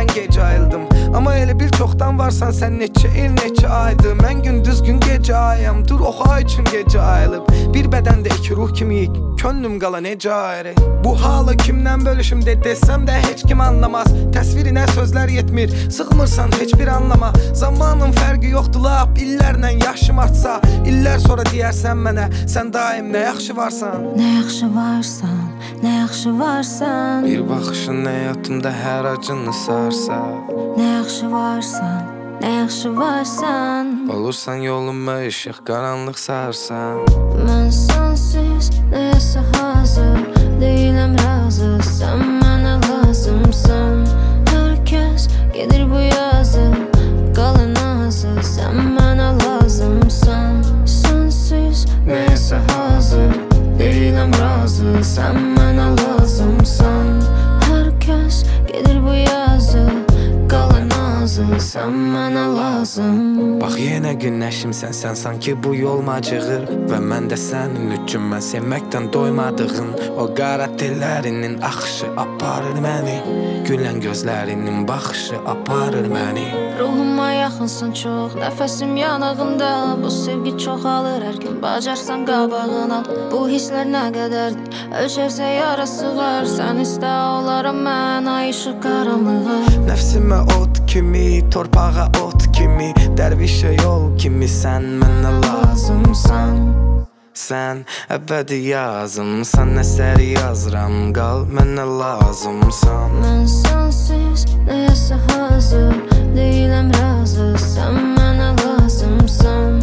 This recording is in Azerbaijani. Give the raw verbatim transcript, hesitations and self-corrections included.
gecə ayıldım. Amma elə bil çoxdan varsan sən neçə il, neçə aydır. Mən gündüz gün gecə ayam, dur oxu ay üçün gecə ayılıb. Bir bədəndə iki ruh kimiyik, könlüm qala necə ayrı. Bu halı kimdən bölüşüm de desəm də heç kim anlamaz. Təsvirinə sözlər yetmir, sığmırsan heç bir anlama. Zamanın fərqi yoxdur lap, illərlə yaşım artsa. İllər sonra deyərsən mənə, sən daim nə yaxşı varsan. Nə yaxşı varsan, nə yaxşı varsan. Bir baxışın həyatımda hər acını sarsa. Nə yaxşı varsan, nə yaxşı varsan. Olursan yoluma işıq, qaranlıq sarsan. Mən sensiz nəyəsə hazır deyiləm razı. Sən mənə lazımsan. Hər kəs gedir bu yazı, qalın azı. Sən mənə lazımsan. Sensiz nəyəsə hazır deyiləm razı. Sən mənə lazımsan. Hər kəs gedir bu yazı, qalın azı. Sən mənə lazım. Bax yenə günəşimsən sən, sanki bu yol macığır. Və mən də sənin üçün, mən sevməkdən doymadığın o qara tellərinin axışı aparır məni. Gülən gözlərinin baxışı aparır məni. Ruhuma yaxınsın çox, nəfəsim yanağında. Bu sevgi çoxalır hər gün, bacarsan qabağına. Bu hisslər nə qədərdir, ölçərsə yarası var. Sən istə olaram mən, ay işıq qaranlığa. Nəfsimə ot kimi, torpağa ot kimi, dərvişə yol kimi sən mənə lazımsan. Sən əbədi yazımsan, əsər yazıram, qal mənə lazımsan. Mən sensiz nəyəsə hazır deyiləm razı. Sən mənə lazımsan.